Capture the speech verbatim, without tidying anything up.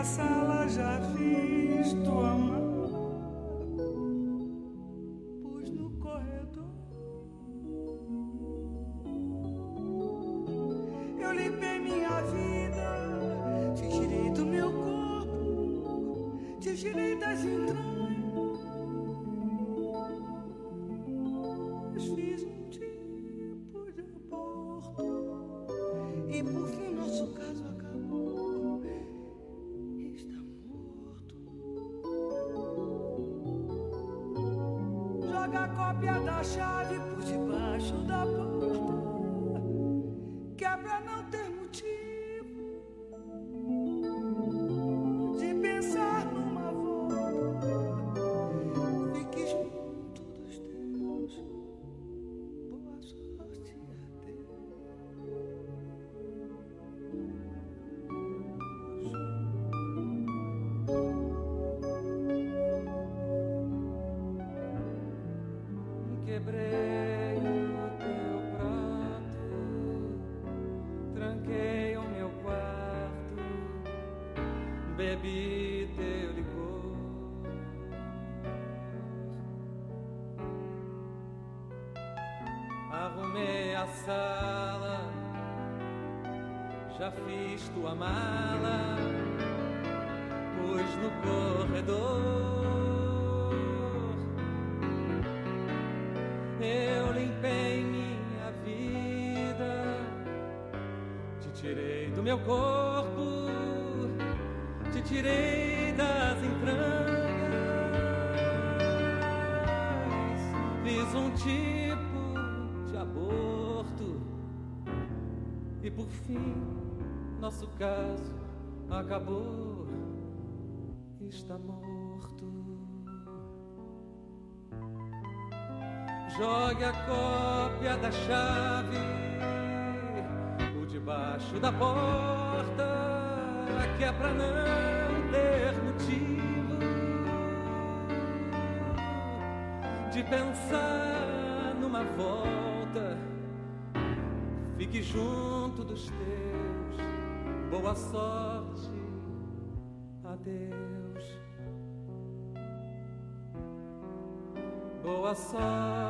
a sala, já fiz tua mala, pus no corredor. Eu limpei minha vida, te tirei do meu corpo, te tirei das entranhas. Fiz um tipo de aborto e por fim nosso caso acabou. Está morto. Joga a cópia da chave por debaixo da porta, que é pra não ter motivo de pensar numa volta. Fique junto dos teus. Boa sorte, adeus. Quebrei o teu prato, tranquei o meu quarto, bebi teu licor. Arrumei a sala, já fiz tua mala, pus no corredor. Eu limpei minha vida, te tirei do meu corpo, te tirei das entranhas. Fiz um tipo de aborto e por fim nosso caso acabou. Está morto. Jogue a cópia da chave por debaixo da porta, que é pra não ter motivo de pensar numa volta. Fique junto dos teus. Boa sorte, adeus. Boa sorte.